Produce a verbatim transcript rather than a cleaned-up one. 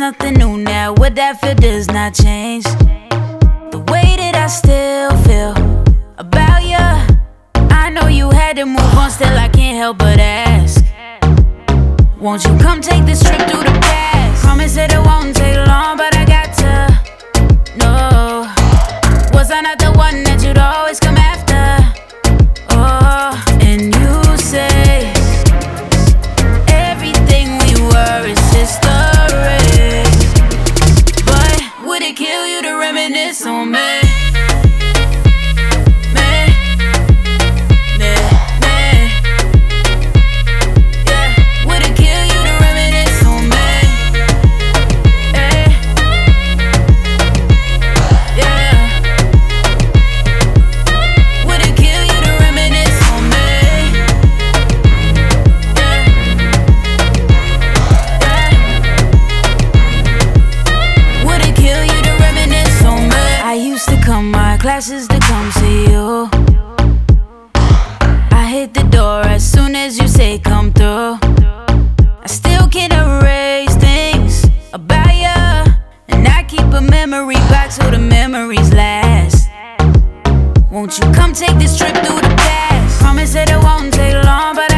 nothing new now. What that feel does not change. The way that I still feel about you. I know you had to move on, still I can't help but ask. Won't you come take this trip through the past? Promise that it won't take long, but I got to know. Was I not the one that you'd always come after? Oh, and you say everything we were is history, but would it kill you to reminisce on me? Classes to come see you. I hit the door as soon as you say come through. I still can't erase things about you, and I keep a memory box so the memories last. Won't you come take this trip through the past? Promise that it won't take long, but